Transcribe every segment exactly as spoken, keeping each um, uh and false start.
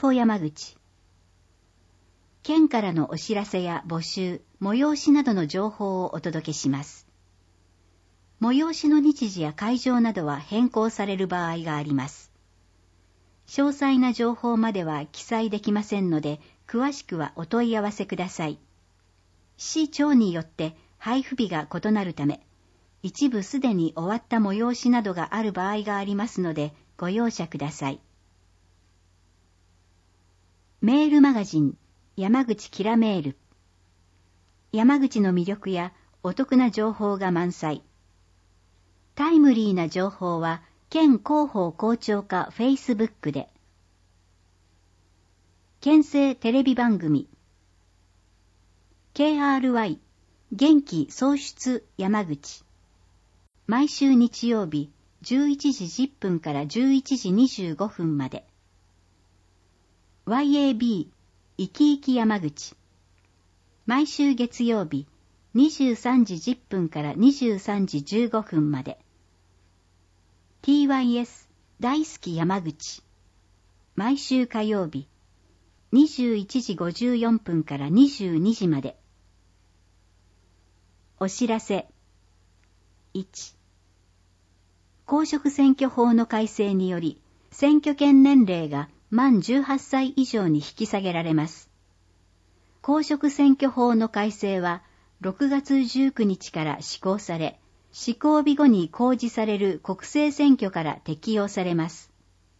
フォ山口。県からのお知らせや募集、催しなどの情報をお届けします。催しの日時や会場などは変更される場合があります。詳細な情報までは記載できませんので、詳しくはお問い合わせください。市町によって配布日が異なるため、一部すでに終わった催しなどがある場合がありますので、ご容赦ください。メールマガジン、山口キラメール。山口の魅力やお得な情報が満載。タイムリーな情報は、県広報校長課フェイスブックで。県政テレビ番組。ケーアールワイ、元気創出山口。毎週日曜日、じゅういちじじゅっぷんからじゅういちじにじゅうごふんまで。ワイエービー、生き生き山口。毎週月曜日、にじゅうさんじじゅっぷんからにじゅうさんじじゅうごふんまで。ティーワイエス 大好き山口。毎週火曜日、にじゅういちじごじゅうよんぷんからにじゅうにじまで。お知らせ。いち、公職選挙法の改正により、選挙権年齢が満じゅうはっさい以上に引き下げられます。公職選挙法の改正は、ろくがつじゅうくにちから施行され、施行日後に公示される国政選挙から適用されます。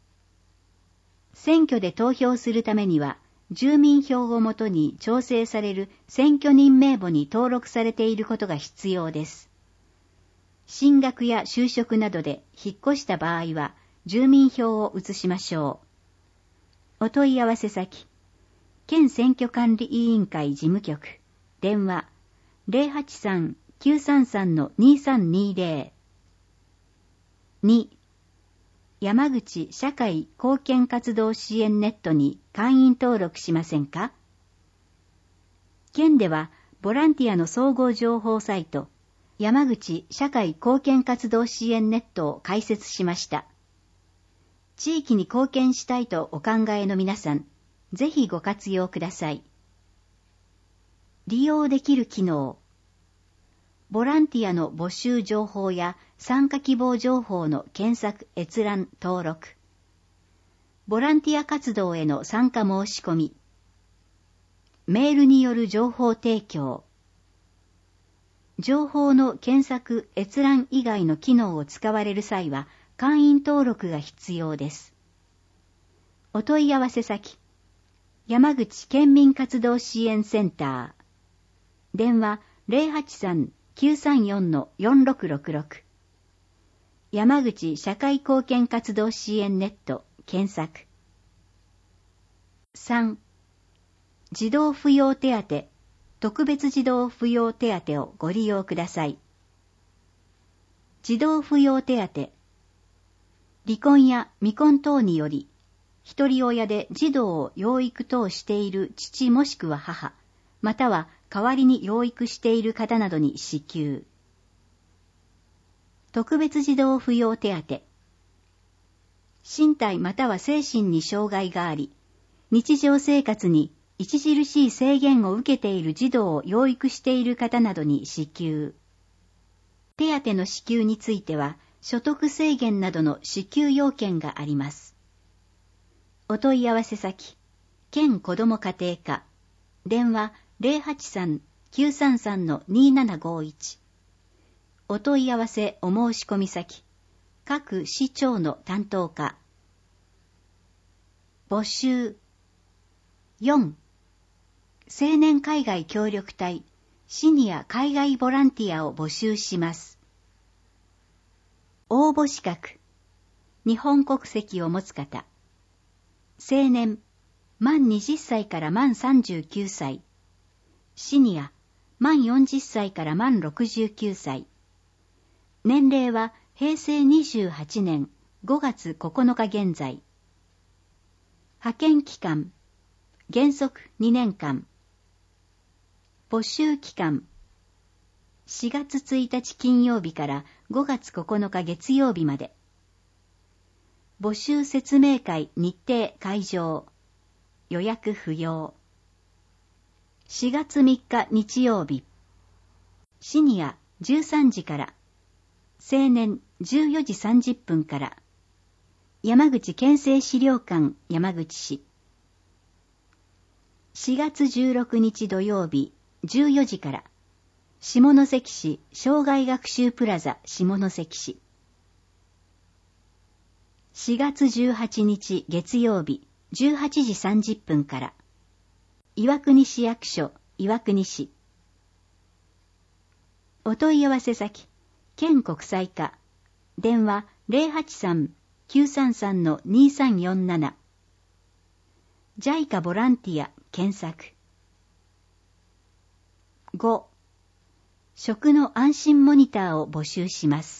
選挙で投票するためには、住民票をもとに調整される選挙人名簿に登録されていることが必要です。進学や就職などで引っ越した場合は、住民票を移しましょう。お問い合わせ先、県選挙管理委員会事務局、電話 ゼロはちさん きゅうさんさん にさんにゼロ。に、山口社会貢献活動支援ネットに会員登録しませんか？県ではボランティアの総合情報サイト、山口社会貢献活動支援ネットを開設しました。地域に貢献したいとお考えの皆さん、ぜひご活用ください。利用できる機能。ボランティアの募集情報や参加希望情報の検索閲覧登録。ボランティア活動への参加申し込み。メールによる情報提供。情報の検索閲覧以外の機能を使われる際は会員登録が必要です。お問い合わせ先、山口県民活動支援センター。電話 ゼロはちさん きゅうさんよん よんろくろくろく。山口社会貢献活動支援ネット検索。さん、児童扶養手当、特別児童扶養手当をご利用ください。児童扶養手当。離婚や未婚等により、一人親で児童を養育等している父もしくは母、または代わりに養育している方などに支給。特別児童扶養手当。身体または精神に障害があり、日常生活に著しい制限を受けている児童を養育している方などに支給。手当の支給については、所得制限などの支給要件があります。お問い合わせ先、県子ども家庭課、電話 ゼロはちさん きゅうさんさん にななごいち。お問い合わせお申し込み先、各市町の担当課。募集。よん、青年海外協力隊、シニア海外ボランティアを募集します。応募資格。日本国籍を持つ方。青年、満にじゅっさいから満さんじゅうきゅうさい。シニア、満よんじゅっさいから満ろくじゅうきゅうさい。年齢はへいせいにじゅうはちねんごがつここのか現在。派遣期間、原則にねんかん。募集期間、しがつついたち金曜日からごがつここのか月曜日まで。募集説明会日程会場、 予約不要。しがつみっか日曜日、シニアじゅうさんじから、青年じゅうよじさんじゅっぷんから、山口県政資料館山口市。しがつじゅうろくにち土曜日じゅうよじから、下関市障害学習プラザ下関市。しがつじゅうはちにち月曜日じゅうはちじさんじゅっぷんから、岩国市役所岩国市。お問い合わせ先、県国際課、電話 ゼロはちさん きゅうさんさん にさんよんなな。ジャイカ ボランティア検索。ご. 食の安心モニターを募集します。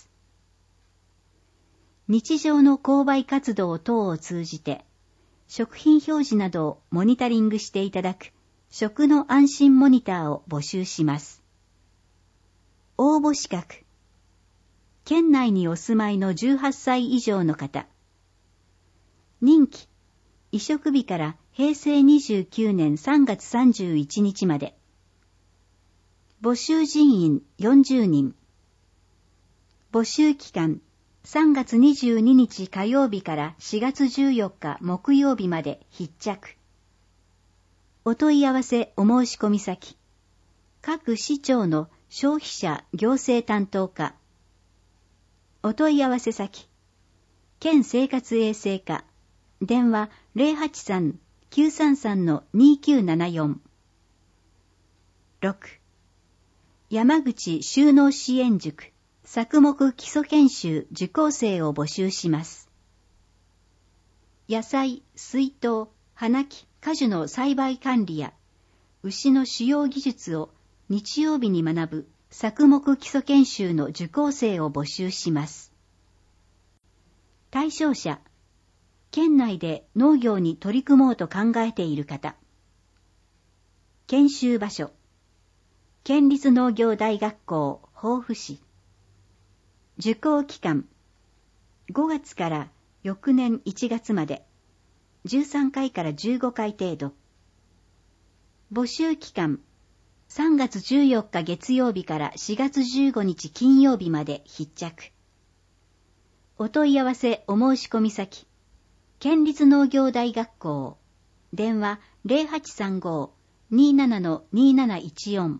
日常の購買活動等を通じて、食品表示などをモニタリングしていただく食の安心モニターを募集します。応募資格。県内にお住まいのじゅうはっさい以上の方。任期。移植日からへいせいにじゅうきゅうねんさんがつさんじゅういちにちまで。募集人員よんじゅうにん。募集期間さんがつにじゅうににち火曜日からしがつじゅうよっか木曜日まで必着。お問い合わせお申し込み先。各市町の消費者行政担当課。お問い合わせ先。県生活衛生課。電話 ゼロはちさん きゅうさんさん にきゅうななよん。ろく. 山口就農支援塾作目基礎研修受講生を募集します。野菜、水筒、花木、果樹の栽培管理や牛の飼養技術を日曜日に学ぶ作目基礎研修の受講生を募集します。対象者、県内で農業に取り組もうと考えている方。研修場所、県立農業大学校防府市。受講期間、ごがつから翌年いちがつまで、じゅうさんかいからじゅうごかい程度。募集期間、さんがつじゅうよっか月曜日からしがつじゅうごにち金曜日まで必着。お問い合わせお申し込み先、県立農業大学校、電話 ゼロはちさんご にーなな にーなないちよん。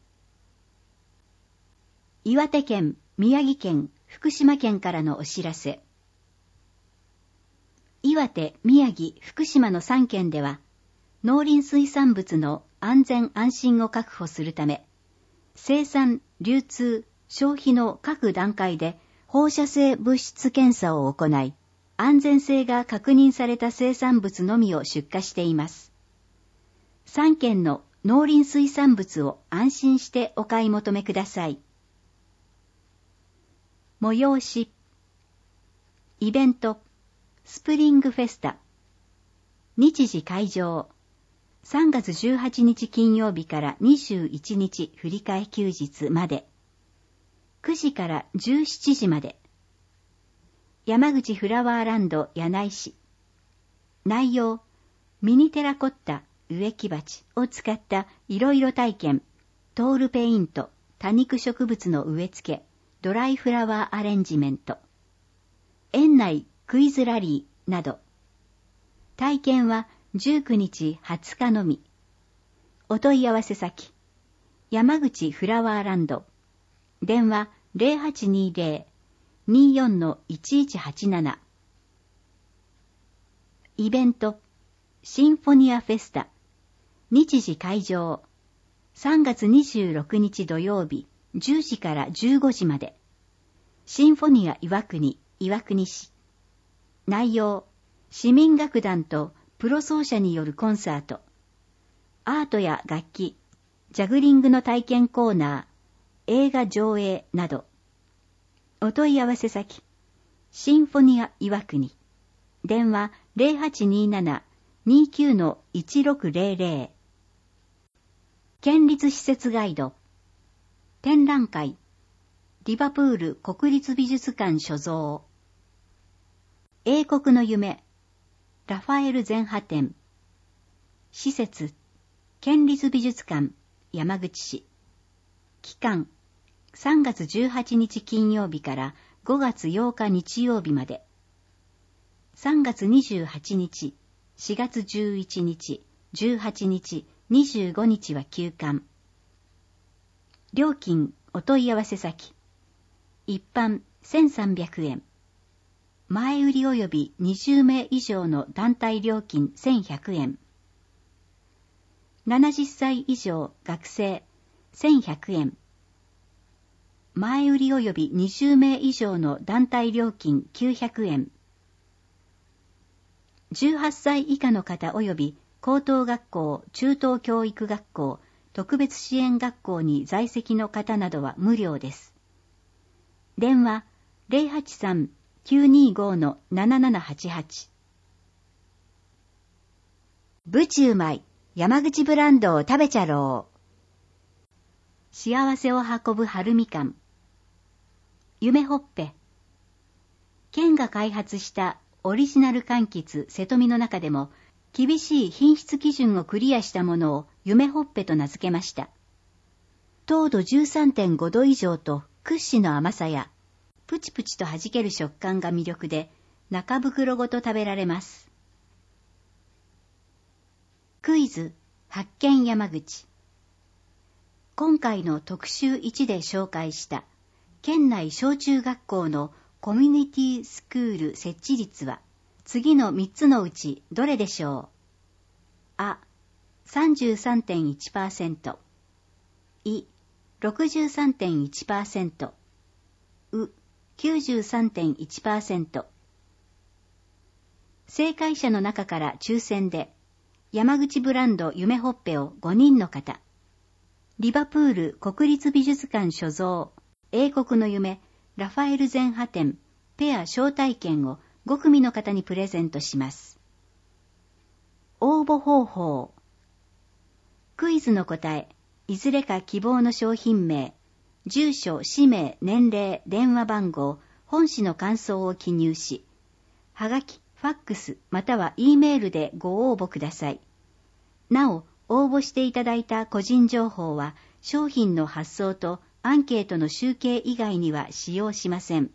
岩手県、宮城県、福島県からのお知らせ。岩手、宮城、福島のさんけんでは、農林水産物の安全安心を確保するため、生産、流通、消費の各段階で放射性物質検査を行い、安全性が確認された生産物のみを出荷しています。さんけんの農林水産物を安心してお買い求めください。催し、イベント、スプリングフェスタ。日時会場、さんがつじゅうはちにち金曜日からにじゅういちにち振り替え休日まで。くじからじゅうしちじまで。山口フラワーランド柳井市。内容、ミニテラコッタ植木鉢を使ったいろいろ体験、トールペイント、多肉植物の植え付け、ドライフラワーアレンジメント。園内クイズラリーなど。体験はじゅうくにちはつかのみ。お問い合わせ先、山口フラワーランド。電話 ゼロはちにーぜろ にーよん いちいちはちなな。イベント、シンフォニアフェスタ。日時会場、さんがつにじゅうろくにち土曜日、じゅうじからじゅうごじまで。シンフォニア岩国、岩国市。内容、市民楽団とプロ奏者によるコンサート。アートや楽器、ジャグリングの体験コーナー、映画上映など。お問い合わせ先、シンフォニア岩国。電話 ゼロはちにーなな にーきゅう いちろくゼロゼロ。県立施設ガイド。展覧会。リバプール国立美術館所蔵。英国の夢。ラファエル前派展。 施設、県立美術館、山口市。期間、さんがつじゅうはちにち金曜日からごがつようか日曜日まで。さんがつにじゅうはちにち、しがつじゅういちにち、じゅうはちにち、にじゅうごにちは休館。料金、お問い合わせ先。一般せんさんびゃくえん。前売り及びにじゅうめい以上の団体料金せんひゃくえん。ななじゅっさい以上学生せんひゃくえん。前売り及びにじゅうめい以上の団体料金きゅうひゃくえん。じゅうはっさい以下の方及び高等学校、中等教育学校、特別支援学校に在籍の方などは無料です。電話 ゼロはちさん きゅうにご ななななはちはち。ぶちうまい山口ブランドを食べちゃろう。幸せを運ぶ春みかん。夢ほっぺ。県が開発したオリジナル柑橘瀬戸美の中でも厳しい品質基準をクリアしたものを夢ほっぺと名付けました。糖度 じゅうさんてんご 度以上と屈指の甘さやプチプチと弾ける食感が魅力で中袋ごと食べられます。クイズ発見山口。今回の特集いちで紹介した県内小中学校のコミュニティスクール設置率は次のみっつのうちどれでしょう。あ、さんじゅうさんてんいちパーセント。い、ろくじゅうさんてんいちパーセント。う、きゅうじゅうさんてんいちパーセント。正解者の中から抽選で山口ブランド夢ほっぺをごにんの方、リバプール国立美術館所蔵英国の夢ラファエル全派展ペア招待券をごくみの方にプレゼントします。応募方法。クイズの答え、いずれか希望の商品名、住所、氏名、年齢、電話番号、本誌の感想を記入し、はがき、ファックスまたは E メールでご応募ください。なお、応募していただいた個人情報は商品の発送とアンケートの集計以外には使用しません。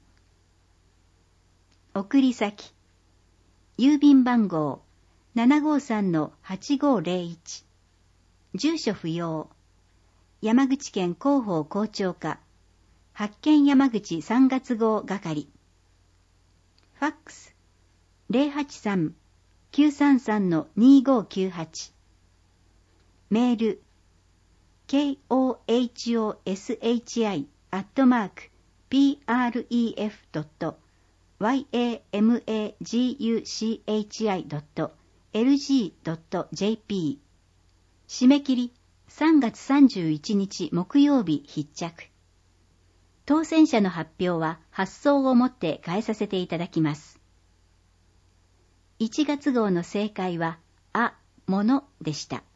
送り先。郵便番号 ななごさん はちごぜろいち。住所不要。山口県広報校長課。発見山口さんがつごう係。ファックス ゼロはちさん きゅうさんさん にごきゅうはち。メール ケーオーエイチオーエスエイチアイ アットマーク ピーアールイーエフ ドット ワイエーエムエージーユーシーエイチアイ ドット エルジー ドット ジェーピー。 締め切りさんがつさんじゅういちにち木曜日必着。当選者の発表は発送をもって返させていただきます。いちがつ号の正解はあ、ものでした。